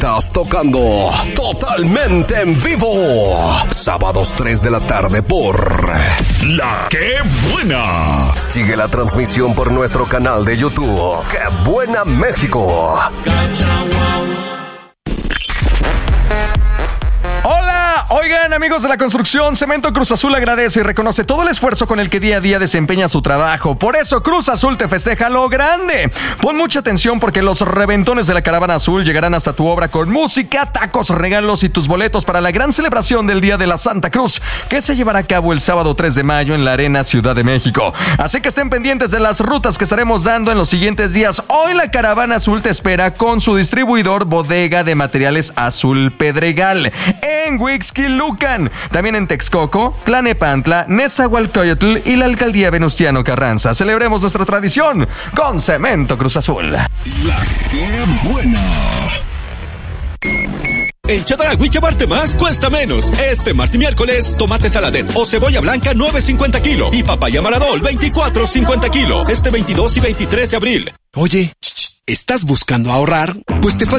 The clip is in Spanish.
Estás tocando totalmente en vivo. Sábados 3 de la tarde por La Que Buena. Sigue la transmisión por nuestro canal de YouTube. ¡Qué Buena México! Oigan, amigos de la construcción, Cemento Cruz Azul agradece y reconoce todo el esfuerzo con el que día a día desempeña su trabajo. Por eso Cruz Azul te festeja lo grande. Pon mucha atención porque los reventones de la Caravana Azul llegarán hasta tu obra con música, tacos, regalos y tus boletos para la gran celebración del Día de la Santa Cruz, que se llevará a cabo el sábado 3 de mayo en la Arena Ciudad de México. Así que estén pendientes de las rutas que estaremos dando en los siguientes días. Hoy la Caravana Azul te espera con su distribuidor Bodega de Materiales Azul Pedregal en Huixquilucan, también en Texcoco, Tlanepantla, Nezahualcóyotl y la Alcaldía Venustiano Carranza. Celebremos nuestra tradición con Cemento Cruz Azul. La Que Buena. En Chedraui llevarte más cuesta menos. Este martes y miércoles, tomate saladet o cebolla blanca 9.50 kilo y papaya maradol 24.50 kilo. Este 22 y 23 de abril. Oye, ¿estás buscando ahorrar? Pues te falta